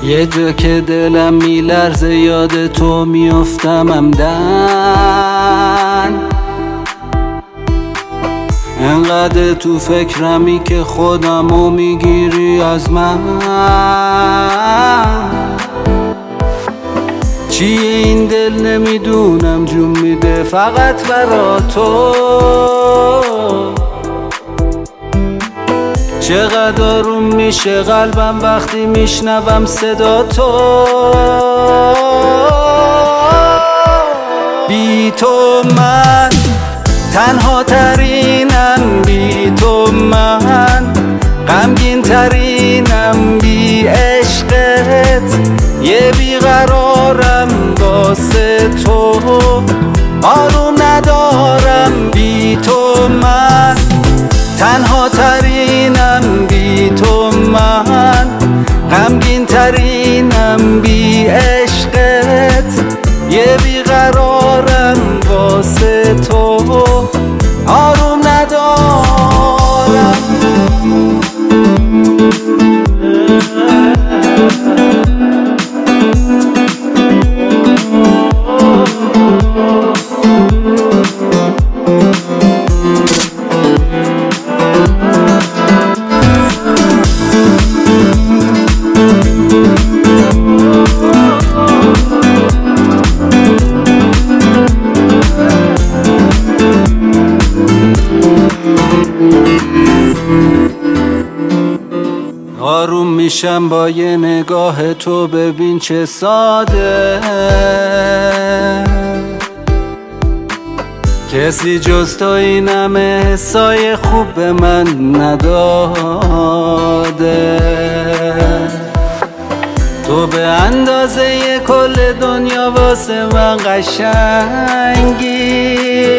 یه جا که دلم میلرزه یاد تو میافتم عمدن. انقدر تو فکرمی که خودمو میگیری از من. چیه این دل نمیدونم جون میده فقط برا تو. چقدر آروم میشه قلبم وقتی میشنوم صدا تو. بی تو من تنها ترینم، بی تو من غمگین ترینم، بی عشقت یه بیقرارم واسه تو، آروم ندارم. بی تو من تنها ترینم، بی تو من غمگین ترینم، بی عشقت یه بیقرارم واسه تو، آروم ندارم. آروم میشم با یه نگاه تو، ببین چه ساده. کسی جز تو این همه حسای خوب به من نداده. تو به اندازه ی کل دنیا واسه من قشنگی.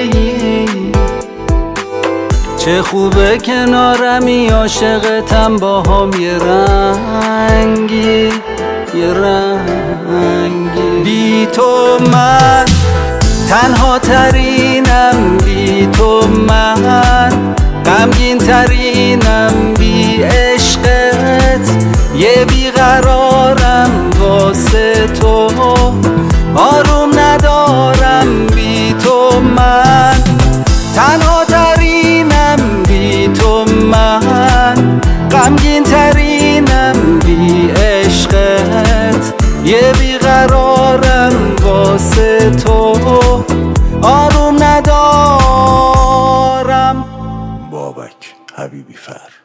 چه خوبه کنارمی عاشقتم با هم یه رنگی یه رنگی. بی تو من تنها ترینم، بی تو من غمگین ترینم، بی عشقت یه بیقرارم واسه تو، آروم ندارم. بی تو من تنها ترینم، بی تو من غمگین ترینم، بی عشقت یه بیقرارم واسه تو، آروم ندارم. بابک حبیبی فر